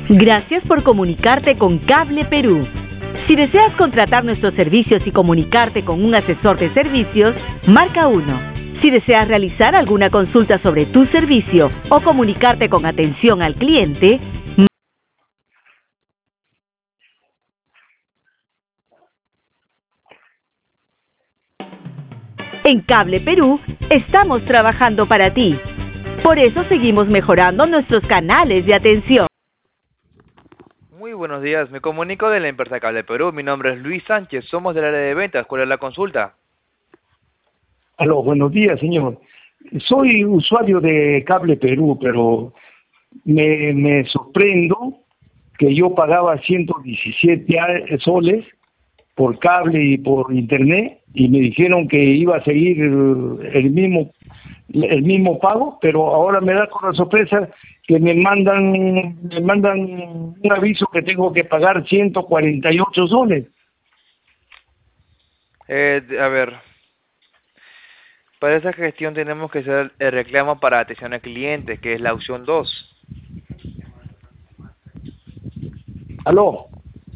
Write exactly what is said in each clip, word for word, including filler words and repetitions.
Gracias por comunicarte con Cable Perú. Si deseas contratar nuestros servicios y comunicarte con un asesor de servicios, marca uno. Si deseas realizar alguna consulta sobre tu servicio o comunicarte con atención al cliente, en Cable Perú estamos trabajando para ti. Por eso seguimos mejorando nuestros canales de atención. Muy buenos días, me comunico de la empresa Cable Perú. Mi nombre es Luis Sánchez, somos del área de ventas. ¿Cuál es la consulta? Aló, buenos días, señor. Soy usuario de Cable Perú, pero me, me sorprendo que yo pagaba ciento diecisiete soles por cable y por internet y me dijeron que iba a seguir el mismo el mismo pago, pero ahora me da con la sorpresa que me mandan me mandan un aviso que tengo que pagar ciento cuarenta y ocho soles. Eh, a ver, para esa gestión tenemos que hacer el reclamo para atención al cliente, que es la opción dos. Aló.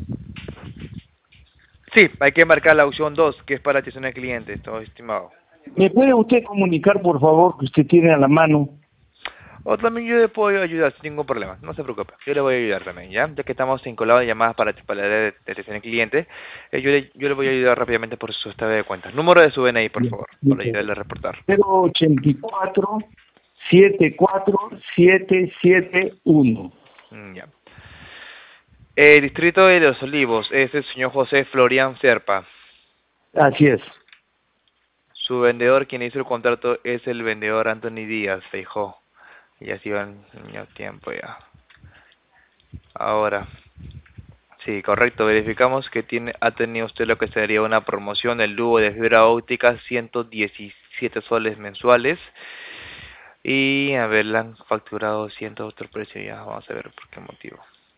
Sí, hay que marcar la opción dos, que es para atención al cliente, todo estimado. ¿Me puede usted comunicar, por favor, que usted tiene a la mano? O también yo le puedo ayudar sin ningún problema, no se preocupe, yo le voy a ayudar también, ¿ya? Ya que estamos vinculados de llamadas para, para la área de de atención al cliente, eh, yo, le, yo le voy a ayudar rápidamente por su estado de cuenta. Número de su D N I, por favor, para ayudarle a reportar. cero ochenta y cuatro, setenta y cuatro, setecientos setenta y uno. Mm, ya. El distrito de Los Olivos es el señor José Florian Serpa. Así es. Su vendedor, quien hizo el contrato, es el vendedor Anthony Díaz, Feijó. Ya se iba el tiempo ya. Ahora, sí, correcto. Verificamos que tiene ha tenido usted lo que sería una promoción del dúo de fibra óptica, ciento diecisiete soles mensuales. Y, a ver, le han facturado ciento otro precio ya. Vamos a ver por qué motivo.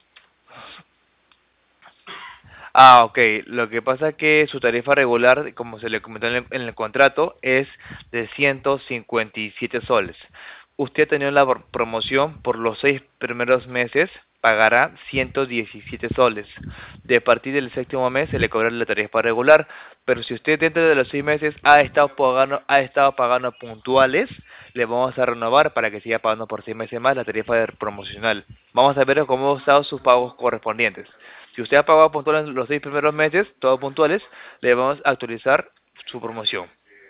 Ah, ok. Lo que pasa es que su tarifa regular, como se le comentó en el, en el contrato, es de ciento cincuenta y siete soles. Usted ha tenido la por- promoción por los seis primeros meses, pagará ciento diecisiete soles. De partir del séptimo mes se le cobrará la tarifa regular, pero si usted dentro de los seis meses ha estado pagando, ha estado pagando puntuales, le vamos a renovar para que siga pagando por seis meses más la tarifa de promocional. Vamos a ver cómo han estado sus pagos correspondientes. Si usted ha pagado puntuales los seis primeros meses, todos puntuales, le vamos a actualizar su promoción.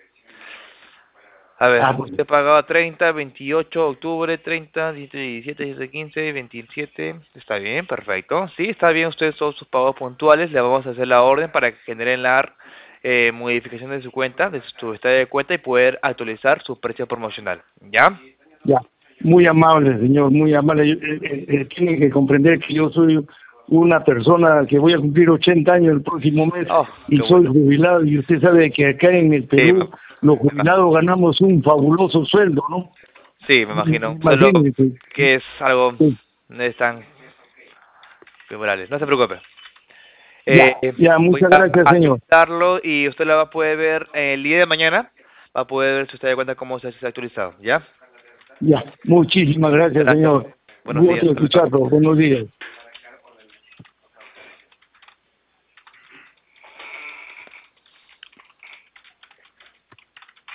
A ver, Ah, pues, usted pagaba treinta, veintiocho, octubre, treinta, diecisiete, diecisiete, quince, veintisiete, está bien, perfecto. Sí, está bien, ustedes todos sus pagos puntuales, le vamos a hacer la orden para que generen la eh, modificación de su cuenta, de su estado de cuenta y poder actualizar su precio promocional, ¿ya? ya. Muy amable, señor, muy amable. Eh, eh, eh, tiene que comprender que yo soy una persona que voy a cumplir ochenta años el próximo mes Oh, y qué soy bueno. jubilado y usted sabe que acá en el Sí, me, Perú los me ima- jubilados ganamos un fabuloso sueldo, ¿no? sí, me imagino, solo Imagínese. que es algo, Sí. no es tan favorable, no se preocupe. Eh, Ya, ya, voy muchas a gracias, señor. actualizarlo y usted la va a poder ver el día de mañana. Va a poder ver si usted da cuenta cómo se ha actualizado, ¿ya? Ya, muchísimas gracias, Gracias. señor. Buenos días. Gusto de Hasta luego. escucharlo. Buenos días.